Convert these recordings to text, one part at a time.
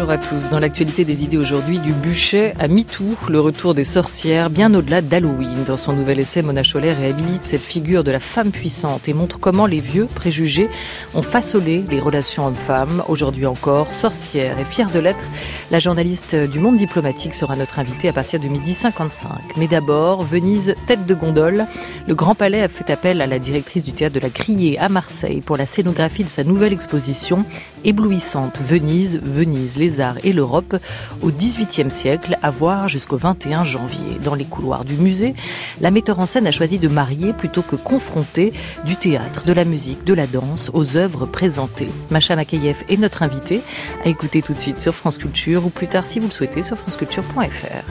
Bonjour à tous. Dans l'actualité des idées aujourd'hui, du bûcher à MeToo, le retour des sorcières, bien au-delà d'Halloween. Dans son nouvel essai, Mona Chollet réhabilite cette figure de la femme puissante et montre comment les vieux préjugés ont façonné les relations hommes-femmes. Aujourd'hui encore, sorcière et fière de l'être, la journaliste du Monde diplomatique sera notre invitée à partir de 12h55. Mais d'abord, Venise, tête de gondole. Le Grand Palais a fait appel à la directrice du théâtre de la Criée à Marseille pour la scénographie de sa nouvelle exposition éblouissante Venise, les arts et l'Europe au XVIIIe siècle, à voir jusqu'au 21 janvier. Dans les couloirs du musée, la metteur en scène a choisi de marier plutôt que confronter du théâtre, de la musique, de la danse aux œuvres présentées. Macha Makeyef est notre invitée, à écouter tout de suite sur France Culture ou plus tard si vous le souhaitez sur franceculture.fr.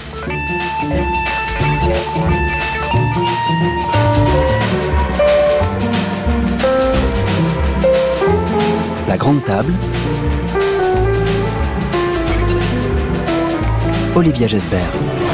La grande table. Olivia Gesbert.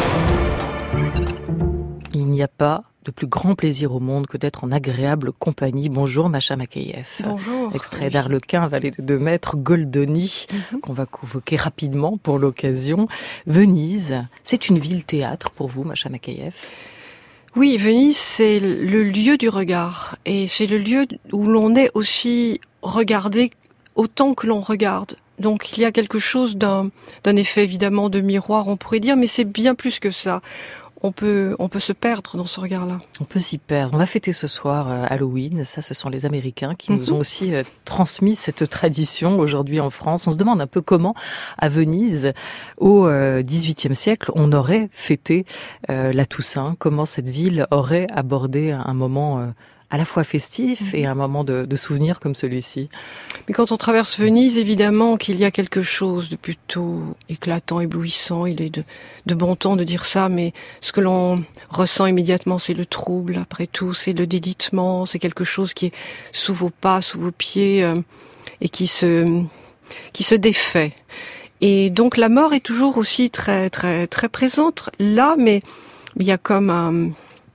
Il n'y a pas de plus grand plaisir au monde que d'être en agréable compagnie. Bonjour Macha Makeyef. Bonjour. Extrait d'Arlequin, Vallée de 2 mètres, Goldoni, qu'on va convoquer rapidement pour l'occasion. Venise, c'est une ville-théâtre pour vous, Macha Makeyef? Oui, Venise, c'est le lieu du regard. Et c'est le lieu où l'on est aussi regardé autant que l'on regarde. Donc il y a quelque chose d'un effet évidemment de miroir, on pourrait dire, mais c'est bien plus que ça. On peut se perdre dans ce regard-là. On peut s'y perdre. On va fêter ce soir Halloween. Ça, ce sont les Américains qui nous ont aussi transmis cette tradition aujourd'hui en France. On se demande un peu comment, à Venise, au XVIIIe siècle, on aurait fêté la Toussaint. Comment cette ville aurait abordé un moment à la fois festif et un moment de souvenir comme celui-ci. Mais quand on traverse Venise, évidemment qu'il y a quelque chose de plutôt éclatant, éblouissant. Il est de bon ton de dire ça, mais ce que l'on ressent immédiatement, c'est le trouble. Après tout, c'est le délitement, c'est quelque chose qui est sous vos pas, sous vos pieds, et qui se défait. Et donc la mort est toujours aussi très, très, très présente là, mais il y a comme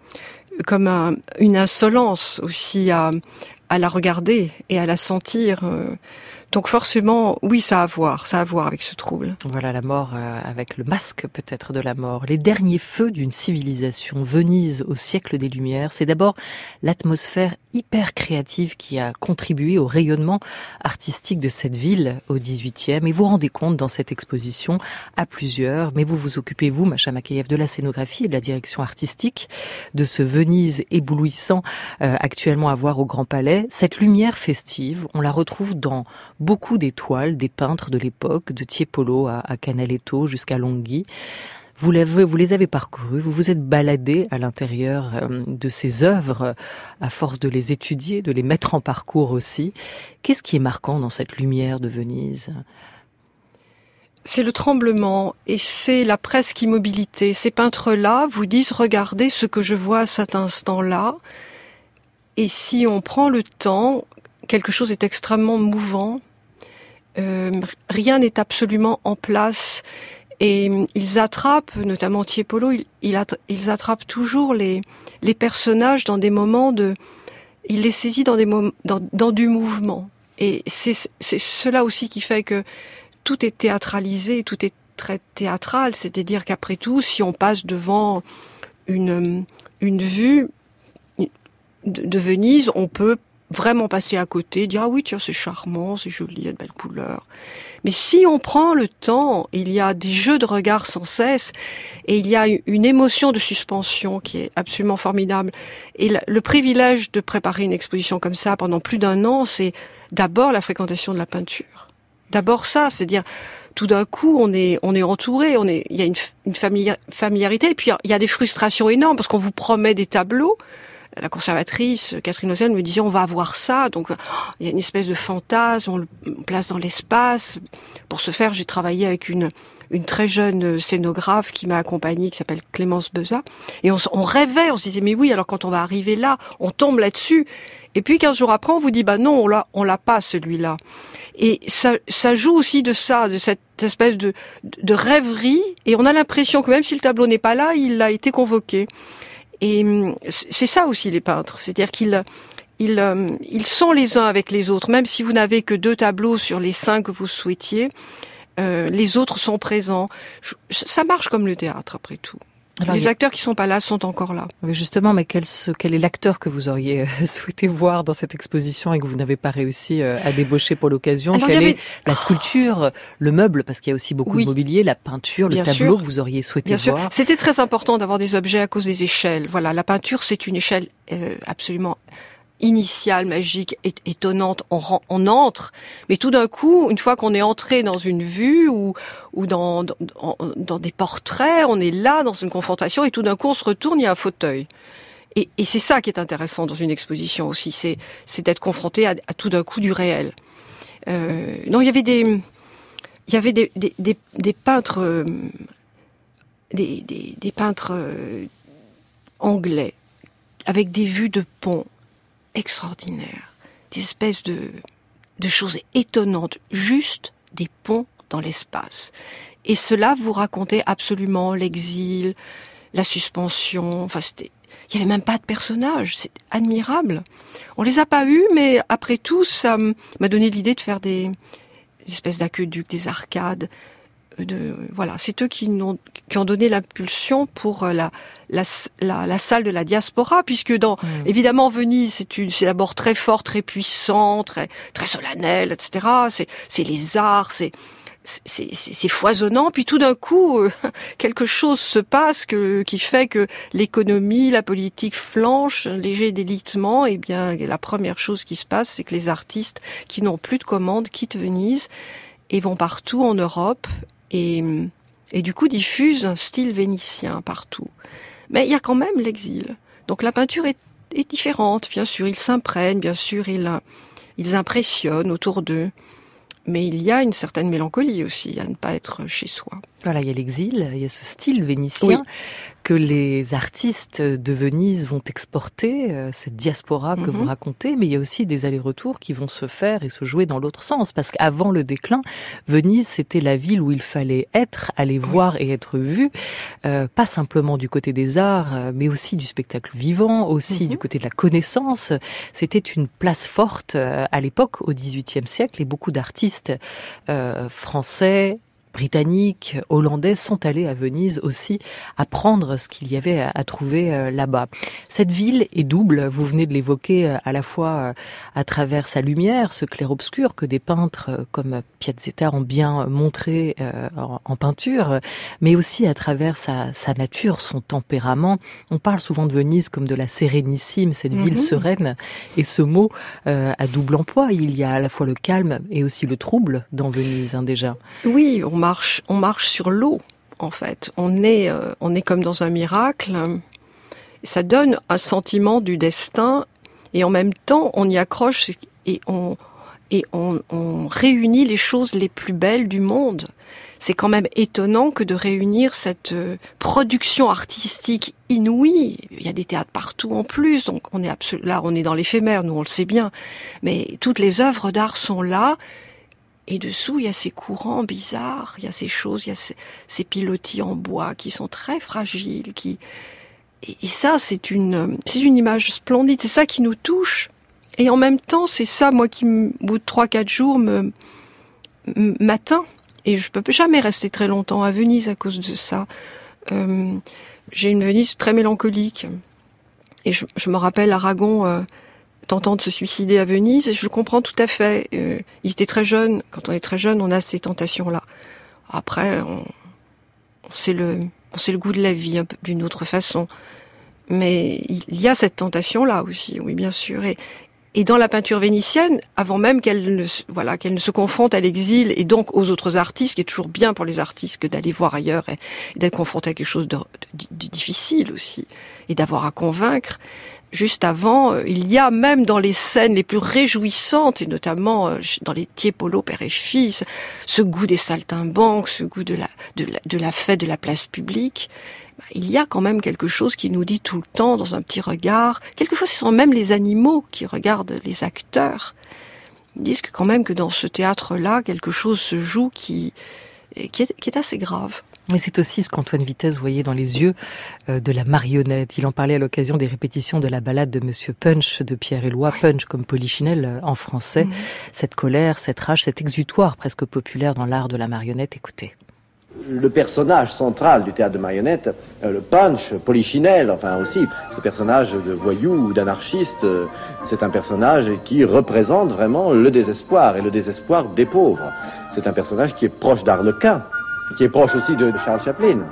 une insolence aussi à la regarder et à la sentir. Donc forcément, oui, ça a à voir avec ce trouble. Voilà la mort avec le masque peut-être de la mort. Les derniers feux d'une civilisation. Venise au siècle des Lumières, c'est d'abord l'atmosphère hyper créative qui a contribué au rayonnement artistique de cette ville au XVIIIe. Et vous vous rendez compte dans cette exposition à plusieurs, mais vous vous occupez, vous, Macha Makeyef, de la scénographie et de la direction artistique de ce Venise éblouissant actuellement à voir au Grand Palais. Cette lumière festive, on la retrouve dans beaucoup d'étoiles, des peintres de l'époque, de Tiepolo à Canaletto jusqu'à Longhi. Vous les avez parcourus, vous vous êtes baladé à l'intérieur de ces œuvres à force de les étudier, de les mettre en parcours aussi. Qu'est-ce qui est marquant dans cette lumière de Venise ? C'est le tremblement et c'est la presque immobilité. Ces peintres-là vous disent « Regardez ce que je vois à cet instant-là ». Et si on prend le temps, quelque chose est extrêmement mouvant. Rien n'est absolument en place. Et ils attrapent, notamment Tiepolo, ils attrapent toujours les personnages dans des moments il les saisit dans dans du mouvement. Et c'est cela aussi qui fait que tout est théâtralisé, tout est très théâtral. C'est-à-dire qu'après tout, si on passe devant une vue de Venise, on peut vraiment passer à côté, dire « Ah oui, tiens, c'est charmant, c'est joli, il y a de belles couleurs ». Mais si on prend le temps, il y a des jeux de regard sans cesse et il y a une émotion de suspension qui est absolument formidable. Et le privilège de préparer une exposition comme ça pendant plus d'1 an, c'est d'abord la fréquentation de la peinture. D'abord ça, c'est-à-dire tout d'un coup, on est entouré, il y a une familiarité et puis il y a des frustrations énormes parce qu'on vous promet des tableaux. La conservatrice, Catherine Haussel, me disait on va avoir ça, donc il y a une espèce de fantasme, on le place dans l'espace. Pour ce faire, j'ai travaillé avec une très jeune scénographe qui m'a accompagnée, qui s'appelle Clémence Beza, et on rêvait, on se disait mais oui, alors quand on va arriver là, on tombe là-dessus, et puis 15 jours après, on vous dit bah non, on l'a pas celui-là. Et ça joue aussi de ça, de cette espèce de rêverie, et on a l'impression que même si le tableau n'est pas là, il a été convoqué. Et c'est ça aussi les peintres, c'est-à-dire qu'ils sont les uns avec les autres, même si vous n'avez que 2 tableaux sur les 5 que vous souhaitiez, les autres sont présents. Ça marche comme le théâtre, après tout. Alors, les acteurs qui sont pas là sont encore là. Oui, justement, mais quel est l'acteur que vous auriez souhaité voir dans cette exposition et que vous n'avez pas réussi à débaucher pour l'occasion? Quelle est la sculpture, le meuble, parce qu'il y a aussi beaucoup de mobilier, la peinture, le tableau que vous auriez souhaité voir? C'était très important d'avoir des objets à cause des échelles. Voilà, la peinture, c'est une échelle absolument initiale, magique, étonnante. On entre, mais tout d'un coup, une fois qu'on est entré dans une vue ou dans des portraits, on est là dans une confrontation et tout d'un coup on se retourne, il y a un fauteuil. Et c'est ça qui est intéressant dans une exposition aussi, c'est d'être confronté à tout d'un coup du réel. Non, il y avait des peintres, des peintres anglais avec des vues de pont extraordinaires, des espèces de choses étonnantes, juste des ponts dans l'espace. Et cela vous racontait absolument l'exil, la suspension, enfin il y avait même pas de personnages, c'est admirable. On les a pas eus, mais après tout, ça m'a donné l'idée de faire des espèces d'aqueducs, des arcades. Voilà, c'est eux qui ont donné l'impulsion pour la salle de la diaspora, puisque évidemment Venise c'est d'abord très fort, très puissant, très très solennel, etc. C'est les arts, c'est foisonnant, puis tout d'un coup quelque chose se passe qui fait que l'économie, la politique flanche, un léger délitement. Et bien la première chose qui se passe, c'est que les artistes qui n'ont plus de commandes quittent Venise et vont partout en Europe. Et du coup diffuse un style vénitien partout. Mais il y a quand même l'exil. Donc la peinture est différente, bien sûr, ils s'imprègnent, bien sûr, ils impressionnent autour d'eux. Mais il y a une certaine mélancolie aussi, à ne pas être chez soi. Voilà, il y a l'exil, il y a ce style vénitien que les artistes de Venise vont exporter, cette diaspora que vous racontez, mais il y a aussi des allers-retours qui vont se faire et se jouer dans l'autre sens, parce qu'avant le déclin, Venise, c'était la ville où il fallait être, aller voir et être vu, pas simplement du côté des arts, mais aussi du spectacle vivant, aussi du côté de la connaissance. C'était une place forte à l'époque, au XVIIIe siècle, et beaucoup d'artistes français, britanniques, hollandais sont allés à Venise aussi apprendre ce qu'il y avait à trouver là-bas. Cette ville est double, vous venez de l'évoquer à la fois à travers sa lumière, ce clair-obscur que des peintres comme Piazzetta ont bien montré en peinture, mais aussi à travers sa nature, son tempérament. On parle souvent de Venise comme de la Sérénissime, cette ville sereine, et ce mot a double emploi. Il y a à la fois le calme et aussi le trouble dans Venise, déjà. Oui, on marche sur l'eau, en fait. On est comme dans un miracle. Ça donne un sentiment du destin, et en même temps, on y accroche et on réunit les choses les plus belles du monde. C'est quand même étonnant que de réunir cette production artistique inouïe. Il y a des théâtres partout en plus, donc là, on est dans l'éphémère, nous on le sait bien. Mais toutes les œuvres d'art sont là. Et dessous, il y a ces courants bizarres, il y a ces choses, il y a ces pilotis en bois qui sont très fragiles, et ça, c'est une image splendide, c'est ça qui nous touche. Et en même temps, c'est ça, moi, qui, au bout de 3-4 jours, m'atteint. Et je peux jamais rester très longtemps à Venise à cause de ça. J'ai une Venise très mélancolique. Et je me rappelle Aragon, tentant de se suicider à Venise, et je le comprends tout à fait. Il était très jeune. Quand on est très jeune, on a ces tentations-là. Après, on sait le goût de la vie un peu d'une autre façon. Mais il y a cette tentation-là aussi, oui, bien sûr. Et dans la peinture vénitienne, avant même qu'elle ne se confronte à l'exil et donc aux autres artistes, qui est toujours bien pour les artistes que d'aller voir ailleurs et d'être confronté à quelque chose de difficile aussi, et d'avoir à convaincre. Juste avant, il y a même dans les scènes les plus réjouissantes, et notamment dans les Tiepolo, père et fils, ce goût des saltimbanques, ce goût de la fête de la place publique. Il y a quand même quelque chose qui nous dit tout le temps, dans un petit regard. Quelquefois, ce sont même les animaux qui regardent les acteurs. Ils disent que quand même que dans ce théâtre-là, quelque chose se joue qui est assez grave. Mais c'est aussi ce qu'Antoine Vitesse voyait dans les yeux de la marionnette. Il en parlait à l'occasion des répétitions de la ballade de Monsieur Punch de Pierre Éloi, Punch comme Polichinelle en français. Cette colère, cette rage, cet exutoire presque populaire dans l'art de la marionnette. Écoutez. Le personnage central du théâtre de marionnette, le Punch, Polichinelle, enfin aussi, ce personnage de voyou ou d'anarchiste, c'est un personnage qui représente vraiment le désespoir, et le désespoir des pauvres. C'est un personnage qui est proche d'Arlequin, qui est proche aussi de Charles Chaplin.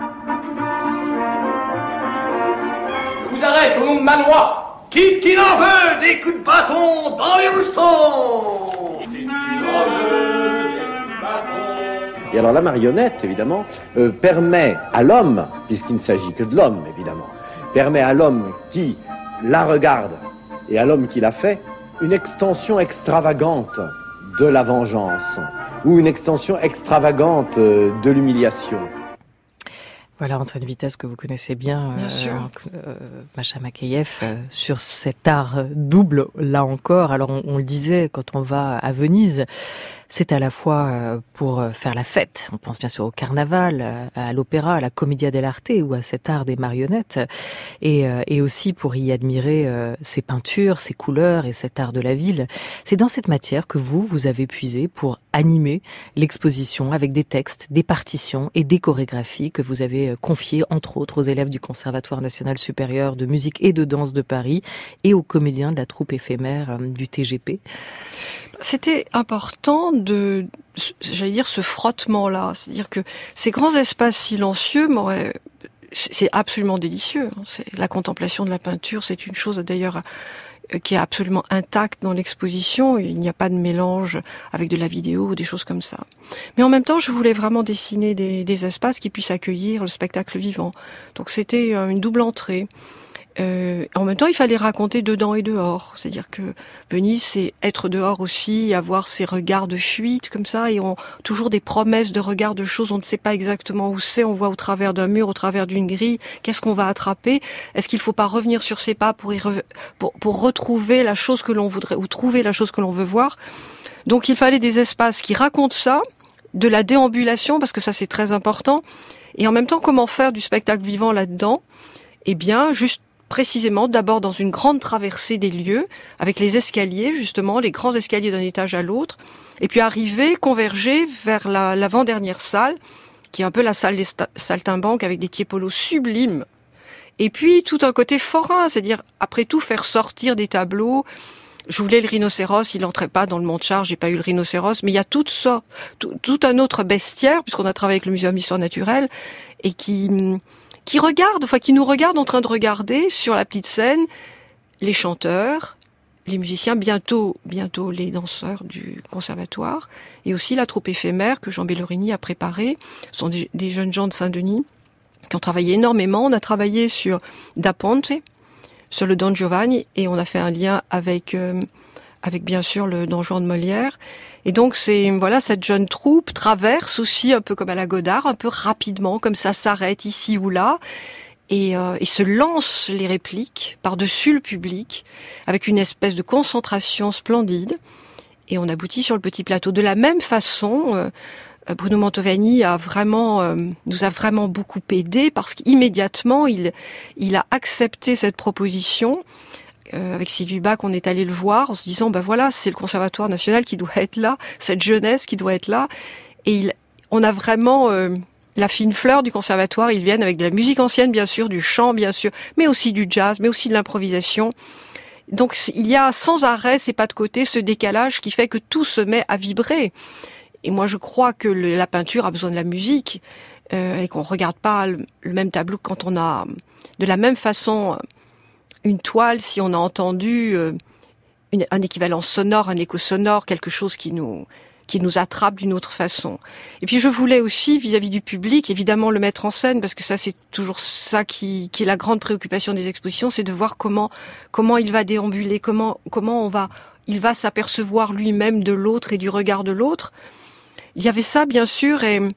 Je vous arrête au nom de ma loi. Qui en veut des coups de bâton dans les roustons? Qui en veut des coups de bâton? Et alors la marionnette, évidemment, permet à l'homme, puisqu'il ne s'agit que de l'homme, évidemment, permet à l'homme qui la regarde et à l'homme qui la fait, une extension extravagante de la vengeance, ou une extension extravagante de l'humiliation. Voilà Antoine Vitesse que vous connaissez bien sûr. Masha Makeyev, sur cet art double, là encore. Alors on le disait, quand on va à Venise, c'est à la fois pour faire la fête, on pense bien sûr au carnaval, à l'opéra, à la commedia dell'arte ou à cet art des marionnettes, et aussi pour y admirer ses peintures, ses couleurs et cet art de la ville. C'est dans cette matière que vous avez puisé pour animer l'exposition avec des textes, des partitions et des chorégraphies que vous avez confiées entre autres aux élèves du Conservatoire national supérieur de musique et de danse de Paris et aux comédiens de la troupe éphémère du TGP. C'était important ce frottement-là. C'est-à-dire que ces grands espaces silencieux c'est absolument délicieux. La contemplation de la peinture, c'est une chose d'ailleurs qui est absolument intacte dans l'exposition. Il n'y a pas de mélange avec de la vidéo ou des choses comme ça. Mais en même temps, je voulais vraiment dessiner des espaces qui puissent accueillir le spectacle vivant. Donc c'était une double entrée. En même temps, il fallait raconter dedans et dehors. C'est-à-dire que Venise, c'est être dehors aussi, avoir ces regards de fuite comme ça, et toujours des promesses de regards de choses, on ne sait pas exactement où c'est, on voit au travers d'un mur, au travers d'une grille, qu'est-ce qu'on va attraper? Est-ce qu'il ne faut pas revenir sur ses pas pour retrouver la chose que l'on voudrait, ou trouver la chose que l'on veut voir? Donc il fallait des espaces qui racontent ça, de la déambulation, parce que ça c'est très important, et en même temps, comment faire du spectacle vivant là-dedans? Eh bien, juste précisément d'abord dans une grande traversée des lieux, avec les escaliers justement, les grands escaliers d'un étage à l'autre, et puis converger vers l'avant-dernière salle, qui est un peu la salle des saltimbanques avec des tiépolos sublimes, et puis tout un côté forain, c'est-à-dire après tout faire sortir des tableaux. Je voulais le rhinocéros, il n'entrait pas dans le monte-charge, j'ai pas eu le rhinocéros, mais il y a tout un autre bestiaire, puisqu'on a travaillé avec le Muséum d'histoire naturelle, et qui nous regarde en train de regarder sur la petite scène les chanteurs, les musiciens, bientôt les danseurs du conservatoire, et aussi la troupe éphémère que Jean Bellorini a préparée. Ce sont des jeunes gens de Saint-Denis qui ont travaillé énormément. On a travaillé sur Da Ponte, sur le Don Giovanni, et on a fait un lien avec bien sûr le Don Juan de Molière. Et donc cette jeune troupe traverse aussi un peu comme à la Godard, un peu rapidement, comme ça s'arrête ici ou là, et se lance les répliques par-dessus le public, avec une espèce de concentration splendide. Et on aboutit sur le petit plateau. De la même façon, Bruno Mantovani nous a vraiment beaucoup aidé, parce qu'immédiatement il a accepté cette proposition. Avec Sylvie Bach, on est allé le voir en se disant, voilà, c'est le Conservatoire national qui doit être là, cette jeunesse qui doit être là. Et on a vraiment la fine fleur du conservatoire. Ils viennent avec de la musique ancienne, bien sûr, du chant, bien sûr, mais aussi du jazz, mais aussi de l'improvisation. Donc il y a sans arrêt, ces pas de côté, ce décalage qui fait que tout se met à vibrer. Et moi, je crois que la peinture a besoin de la musique, et qu'on regarde pas le même tableau quand on a de la même façon une toile, si on a entendu un équivalent sonore, un écho sonore, quelque chose qui nous attrape d'une autre façon. Et puis je voulais aussi, vis-à-vis du public, évidemment le mettre en scène, parce que ça c'est toujours ça qui est la grande préoccupation des expositions, c'est de voir comment il va déambuler, comment il va s'apercevoir lui-même de l'autre et du regard de l'autre. Il y avait ça bien sûr,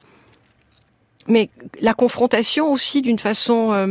mais la confrontation aussi d'une façon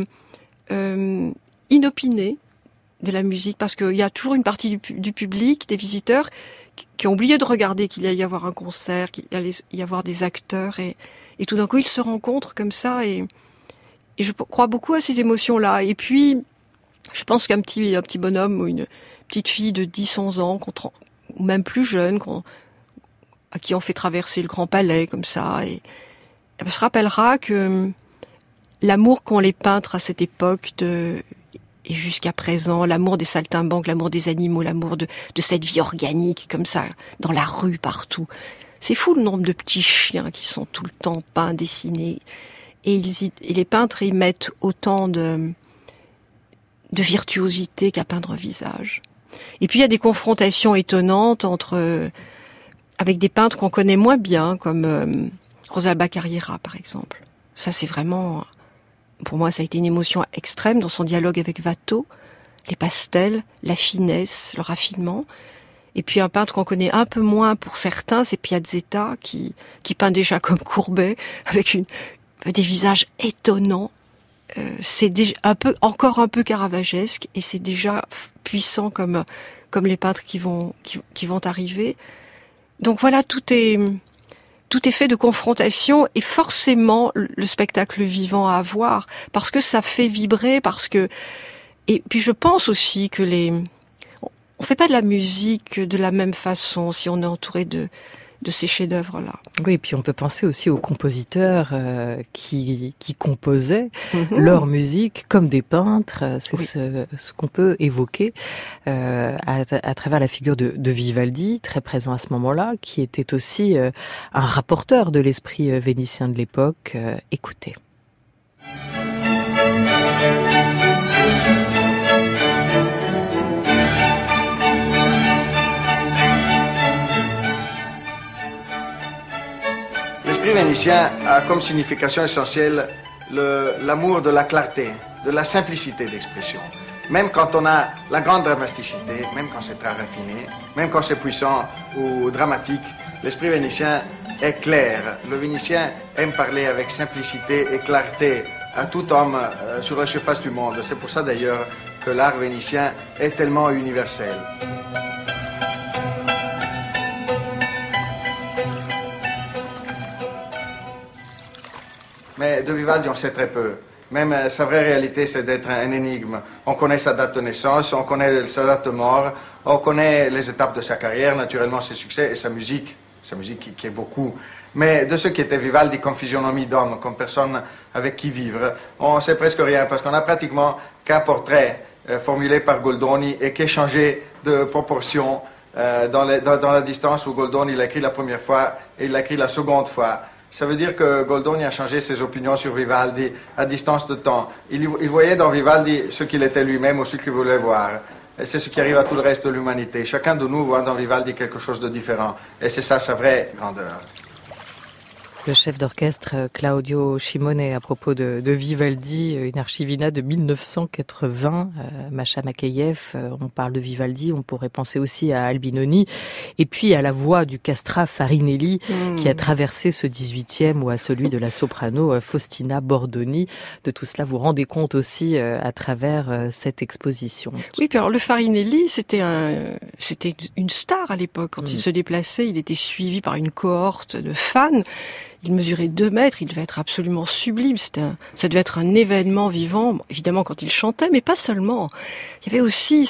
inopinée de la musique, parce qu'il y a toujours une partie du public, des visiteurs, qui ont oublié de regarder qu'il allait y avoir un concert, qu'il allait y avoir des acteurs, et tout d'un coup ils se rencontrent comme ça, et je crois beaucoup à ces émotions-là. Et puis, je pense qu'un petit bonhomme ou une petite fille de 10-11 ans, ou même plus jeune, à qui on fait traverser le Grand Palais comme ça, et elle se rappellera que l'amour qu'ont les peintres à cette époque et jusqu'à présent, l'amour des saltimbanques, l'amour des animaux, l'amour de cette vie organique comme ça, dans la rue, partout. C'est fou le nombre de petits chiens qui sont tout le temps peints, dessinés. Et les peintres y mettent autant de virtuosité qu'à peindre un visage. Et puis il y a des confrontations étonnantes avec des peintres qu'on connaît moins bien, comme Rosalba Carriera par exemple. Ça c'est vraiment, pour moi ça a été une émotion extrême dans son dialogue avec Watteau, les pastels, la finesse, le raffinement. Et puis un peintre qu'on connaît un peu moins pour certains, c'est Piazzetta, qui peint déjà comme Courbet, avec des visages étonnants. C'est déjà encore un peu caravagesque, et c'est déjà puissant comme les peintres qui vont arriver. Donc voilà, tout est fait de confrontation, et forcément le spectacle vivant à voir, parce que ça fait vibrer, et puis je pense aussi que on fait pas de la musique de la même façon si on est entouré de ces chefs-d'œuvre-là. Oui, et puis on peut penser aussi aux compositeurs qui composaient leur musique comme des peintres. C'est ce qu'on peut évoquer à travers la figure de Vivaldi, très présent à ce moment-là, qui était aussi un rapporteur de l'esprit vénitien de l'époque. Écoutez. L'esprit vénitien a comme signification essentielle l'amour de la clarté, de la simplicité d'expression. Même quand on a la grande dramaticité, même quand c'est très raffiné, même quand c'est puissant ou dramatique, l'esprit vénitien est clair. Le Vénitien aime parler avec simplicité et clarté à tout homme sur la surface du monde. C'est pour ça d'ailleurs que l'art vénitien est tellement universel. Mais de Vivaldi, on sait très peu. Même sa vraie réalité, c'est d'être un énigme. On connaît sa date de naissance, on connaît sa date de mort, on connaît les étapes de sa carrière, naturellement ses succès et sa musique qui est beaucoup. Mais de ce qui était Vivaldi comme physionomie d'homme, comme personne avec qui vivre, on ne sait presque rien, parce qu'on a pratiquement qu'un portrait formulé par Goldoni et qui est changé de proportion dans la distance où Goldoni l'a écrit la première fois et il l'a écrit la seconde fois. Ça veut dire que Goldoni a changé ses opinions sur Vivaldi à distance de temps. Il voyait dans Vivaldi ce qu'il était lui-même ou ce qu'il voulait voir. Et c'est ce qui arrive à tout le reste de l'humanité. Chacun de nous voit dans Vivaldi quelque chose de différent. Et c'est ça sa vraie grandeur. Le chef d'orchestre Claudio Cimone à propos de Vivaldi, une archivina de 1980, Masha Makeyev, on parle de Vivaldi, on pourrait penser aussi à Albinoni, et puis à la voix du castrat Farinelli qui a traversé ce 18e, ou à celui de la soprano Faustina Bordoni. De tout cela, vous rendez compte aussi à travers cette exposition. Oui, puis alors le Farinelli, c'était une star à l'époque. Quand il se déplaçait, il était suivi par une cohorte de fans. Il mesurait 2 mètres, il devait être absolument sublime. Ça devait être un événement vivant, évidemment quand il chantait, mais pas seulement. Il y avait aussi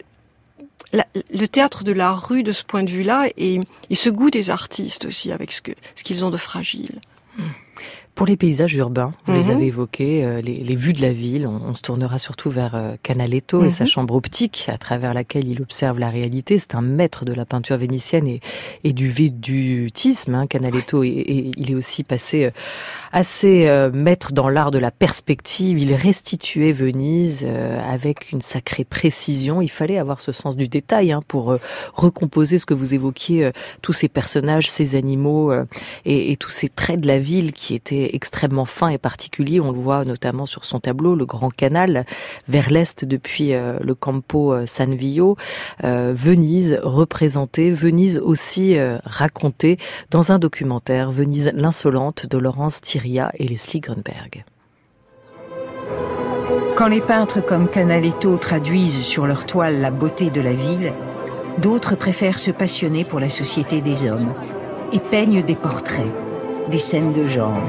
le théâtre de la rue de ce point de vue-là, et ce goût des artistes aussi, avec ce qu'ils ont de fragile. Pour les paysages urbains, vous les avez évoqués, les vues de la ville, on se tournera surtout vers Canaletto et sa chambre optique à travers laquelle il observe la réalité. C'est un maître de la peinture vénitienne et du védutisme. Canaletto, et il est aussi passé assez maître dans l'art de la perspective. Il restituait Venise avec une sacrée précision. Il fallait avoir ce sens du détail pour recomposer ce que vous évoquiez, tous ces personnages, ces animaux et tous ces traits de la ville qui étaient extrêmement fin et particulier. On le voit notamment sur son tableau, le Grand Canal, vers l'est depuis le Campo San Vio. Venise représentée, Venise aussi racontée dans un documentaire, Venise l'insolente, de Laurence Thiria et Leslie Grunberg. Quand les peintres comme Canaletto traduisent sur leur toile la beauté de la ville, D'autres préfèrent se passionner pour la société des hommes et peignent des portraits, des scènes de genre.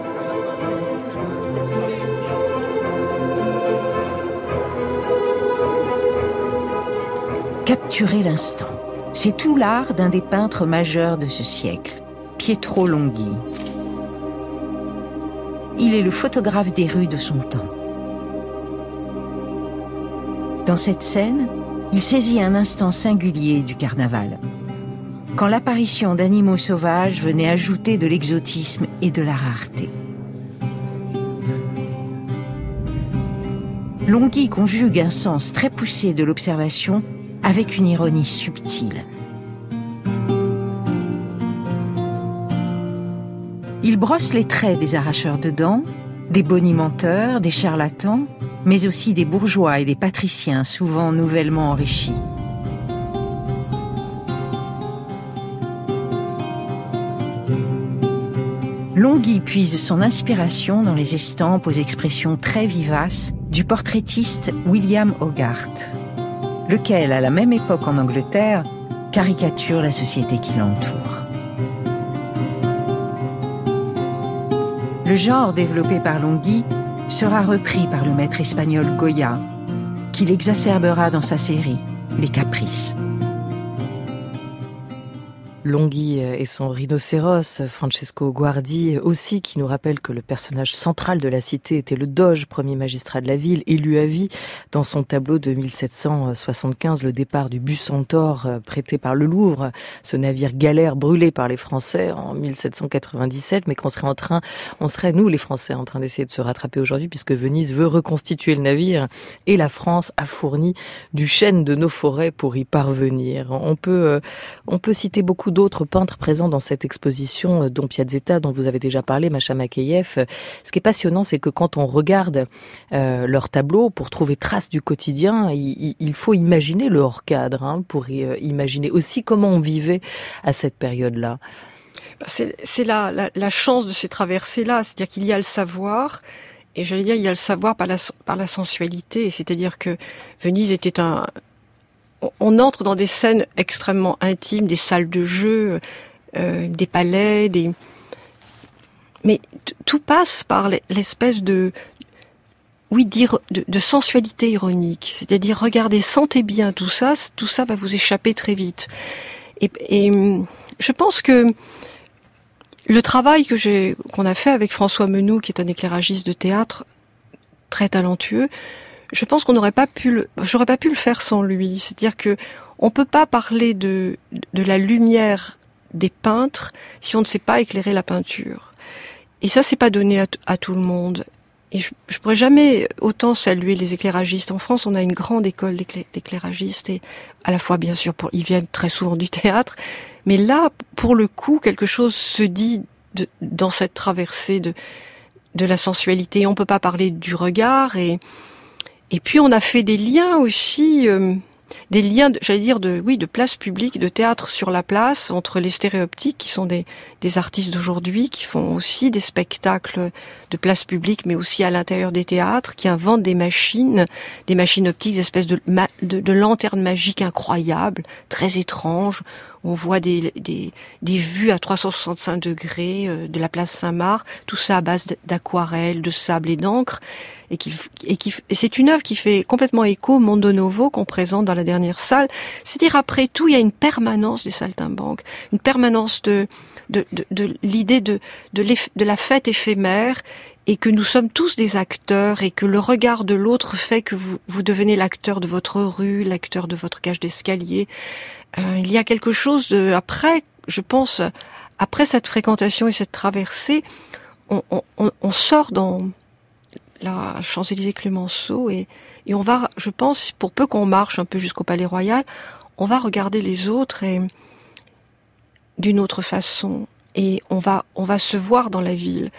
Capturer l'instant, c'est tout l'art d'un des peintres majeurs de ce siècle, Pietro Longhi. Il est le photographe des rues de son temps. Dans cette scène, il saisit un instant singulier du carnaval, quand l'apparition d'animaux sauvages venait ajouter de l'exotisme et de la rareté. Longhi conjugue un sens très poussé de l'observation avec une ironie subtile. Il brosse les traits des arracheurs de dents, des bonimenteurs, des charlatans, mais aussi des bourgeois et des patriciens souvent nouvellement enrichis. Longhi puise son inspiration dans les estampes aux expressions très vivaces du portraitiste William Hogarth, lequel, à la même époque en Angleterre, caricature la société qui l'entoure. Le genre développé par Longhi sera repris par le maître espagnol Goya, qui l'exacerbera dans sa série Les Caprices. Longhi et son rhinocéros, Francesco Guardi aussi, qui nous rappelle que le personnage central de la cité était le doge, premier magistrat de la ville, élu à vie dans son tableau de 1775, le départ du Bucentaure prêté par le Louvre, ce navire galère brûlé par les Français en 1797, mais on serait nous les Français en train d'essayer de se rattraper aujourd'hui, puisque Venise veut reconstituer le navire et la France a fourni du chêne de nos forêts pour y parvenir. On peut citer beaucoup d'autres peintres présents dans cette exposition, dont Piazzetta, dont vous avez déjà parlé, Masha Makeyev. Ce qui est passionnant, c'est que quand on regarde leurs tableaux, pour trouver trace du quotidien, il faut imaginer le hors-cadre, pour imaginer aussi comment on vivait à cette période-là. C'est la chance de ces traversées-là, c'est-à-dire qu'il y a le savoir, et j'allais dire, il y a le savoir par la sensualité, c'est-à-dire que Venise était on entre dans des scènes extrêmement intimes, des salles de jeu, des palais, mais tout passe par l'espèce de sensualité ironique. C'est-à-dire, regardez, sentez bien tout ça va vous échapper très vite. Et je pense que le travail qu'on a fait avec François Menou, qui est un éclairagiste de théâtre très talentueux, je pense j'aurais pas pu le faire sans lui. C'est-à-dire que on peut pas parler de la lumière des peintres si on ne sait pas éclairer la peinture. Et ça, c'est pas donné à tout le monde. Et je pourrais jamais autant saluer les éclairagistes. En France, on a une grande école d'éclairagistes, et à la fois, bien sûr, ils viennent très souvent du théâtre, mais là, pour le coup, quelque chose se dit dans cette traversée de la sensualité. On peut pas parler du regard, et puis on a fait des liens aussi, des liens, de place publique, de théâtre sur la place, entre les stéréoptiques, qui sont des artistes d'aujourd'hui, qui font aussi des spectacles de place publique, mais aussi à l'intérieur des théâtres, qui inventent des machines optiques, des espèces de lanternes magiques incroyables, très étranges. On voit des vues à 365 degrés de la place Saint-Marc, tout ça à base d'aquarelles, de sable et d'encre. Et c'est une œuvre qui fait complètement écho au Mondo Novo qu'on présente dans la dernière salle. C'est-à-dire, après tout, il y a une permanence des saltimbanques, une permanence de l'idée de la fête éphémère, et que nous sommes tous des acteurs, et que le regard de l'autre fait que vous devenez l'acteur de votre rue, l'acteur de votre cage d'escalier. Il y a quelque chose après, je pense, après cette fréquentation et cette traversée, on sort dans la Champs-Élysées Clemenceau, et on va, je pense, pour peu qu'on marche un peu jusqu'au Palais Royal, on va regarder les autres d'une autre façon, et on va se voir dans la ville.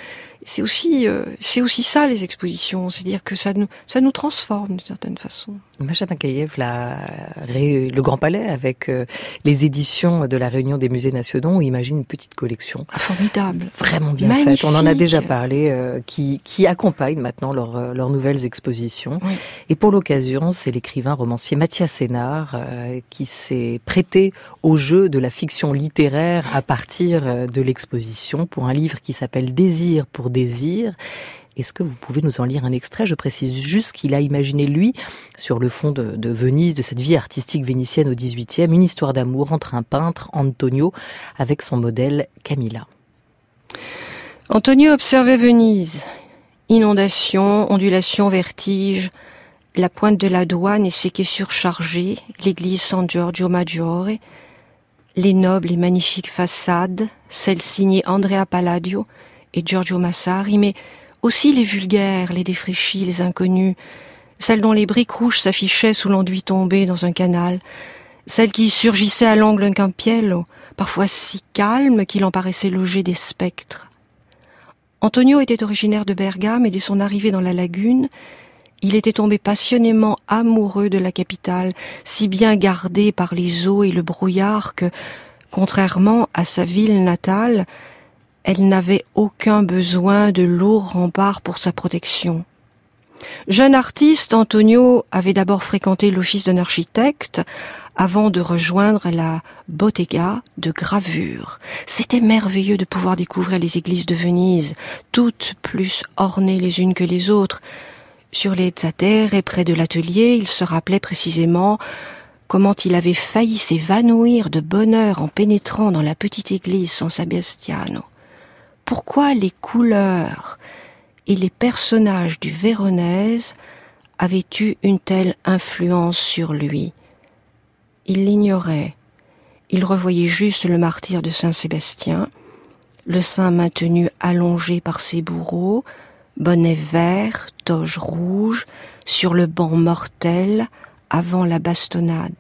c'est aussi ça les expositions, c'est-à-dire que ça nous transforme d'une certaine façon. Macha Makayev, le Grand Palais avec les éditions de la Réunion des musées nationaux, on imagine une petite collection. Formidable. Vraiment bien magnifique. Faite. On en a déjà parlé, qui accompagne maintenant leurs nouvelles expositions. Oui. Et pour l'occasion, c'est l'écrivain romancier Mathias Sénard qui s'est prêté au jeu de la fiction littéraire à partir de l'exposition pour un livre qui s'appelle Désir pour désir. Est-ce que vous pouvez nous en lire un extrait ? Je précise juste qu'il a imaginé, lui, sur le fond de Venise, de cette vie artistique vénitienne au XVIIIe, une histoire d'amour entre un peintre, Antonio, avec son modèle Camilla. Antonio observait Venise. Inondations, ondulations, vertiges, la pointe de la douane et ses quais surchargés, l'église San Giorgio Maggiore, les nobles et magnifiques façades, celles signées Andrea Palladio et Giorgio Massari, mais aussi les vulgaires, les défraîchis, les inconnus, celles dont les briques rouges s'affichaient sous l'enduit tombé dans un canal, celles qui surgissaient à l'angle d'un campiello, parfois si calmes qu'il en paraissait loger des spectres. Antonio était originaire de Bergame et dès son arrivée dans la lagune, il était tombé passionnément amoureux de la capitale, si bien gardée par les eaux et le brouillard que, contrairement à sa ville natale, elle n'avait aucun besoin de lourds remparts pour sa protection. Jeune artiste, Antonio avait d'abord fréquenté l'office d'un architecte avant de rejoindre la bottega de gravure. C'était merveilleux de pouvoir découvrir les églises de Venise, toutes plus ornées les unes que les autres. Sur les Zatere et près de l'atelier, il se rappelait précisément comment il avait failli s'évanouir de bonheur en pénétrant dans la petite église San Sebastiano. Pourquoi les couleurs et les personnages du Véronèse avaient eu une telle influence sur lui ? Il l'ignorait. Il revoyait juste le martyre de Saint-Sébastien, le saint maintenu allongé par ses bourreaux, bonnet vert, toge rouge, sur le banc mortel avant la bastonnade.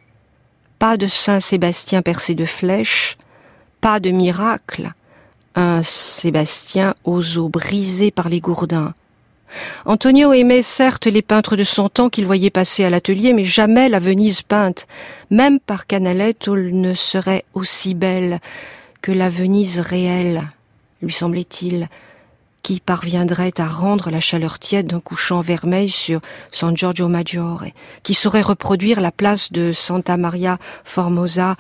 Pas de Saint-Sébastien percé de flèches, pas de miracle. Un Sébastien aux os brisés par les gourdins. Antonio aimait certes les peintres de son temps qu'il voyait passer à l'atelier, mais jamais la Venise peinte. Même par Canaletto, elle ne serait aussi belle que la Venise réelle, lui semblait-il, qui parviendrait à rendre la chaleur tiède d'un couchant vermeil sur San Giorgio Maggiore, qui saurait reproduire la place de Santa Maria Formosa,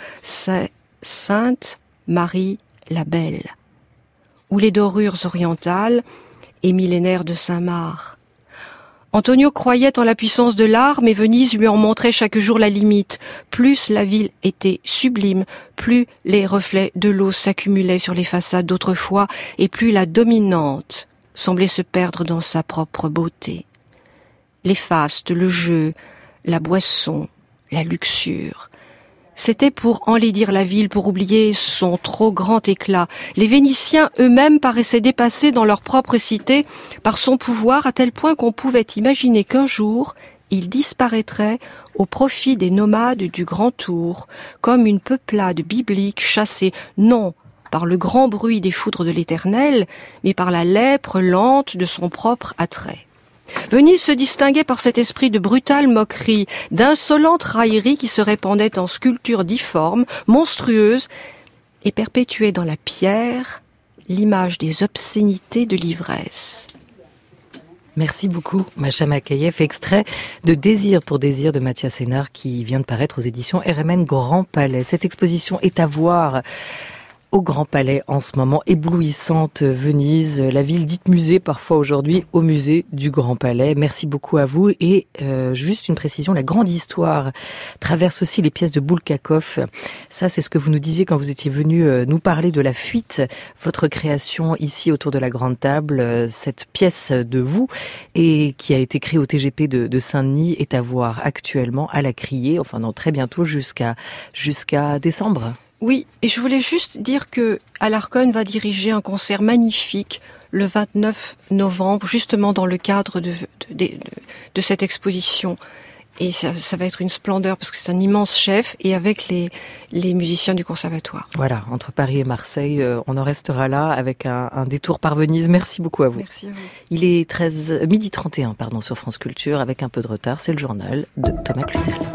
Sainte Marie la Belle, ou les dorures orientales et millénaires de Saint-Marc. Antonio croyait en la puissance de l'art, mais Venise lui en montrait chaque jour la limite. Plus la ville était sublime, plus les reflets de l'eau s'accumulaient sur les façades d'autrefois, et plus la dominante semblait se perdre dans sa propre beauté. Les fastes, le jeu, la boisson, la luxure, c'était pour enlaidir la ville, pour oublier son trop grand éclat. Les Vénitiens eux-mêmes paraissaient dépassés dans leur propre cité par son pouvoir, à tel point qu'on pouvait imaginer qu'un jour, il disparaîtrait au profit des nomades du Grand Tour, comme une peuplade biblique chassée, non par le grand bruit des foudres de l'Éternel, mais par la lèpre lente de son propre attrait. Venise se distinguait par cet esprit de brutale moquerie, d'insolente raillerie qui se répandait en sculptures difformes, monstrueuses, et perpétuait dans la pierre l'image des obscénités de l'ivresse. Merci beaucoup, Macha Makayev, extrait de Désir pour désir de Mathias Sénard qui vient de paraître aux éditions RMN Grand Palais. Cette exposition est à voir au Grand Palais en ce moment, éblouissante Venise, la ville dite musée parfois aujourd'hui, au musée du Grand Palais. Merci beaucoup à vous et juste une précision, la grande histoire traverse aussi les pièces de Bulgakov. Ça, c'est ce que vous nous disiez quand vous étiez venu nous parler de La Fuite, votre création ici autour de la Grande Table, cette pièce de vous et qui a été créée au TGP de Saint-Denis est à voir actuellement à la Criée, enfin non, très bientôt jusqu'à décembre. Oui, et je voulais juste dire que Alarcon va diriger un concert magnifique le 29 novembre, justement dans le cadre de cette exposition. Et ça va être une splendeur parce que c'est un immense chef et avec les musiciens du conservatoire. Voilà, entre Paris et Marseille, on en restera là avec un détour par Venise. Merci beaucoup à vous. Merci à vous. Il est 12h31 sur France Culture avec un peu de retard. C'est le journal de Thomas Cluzel.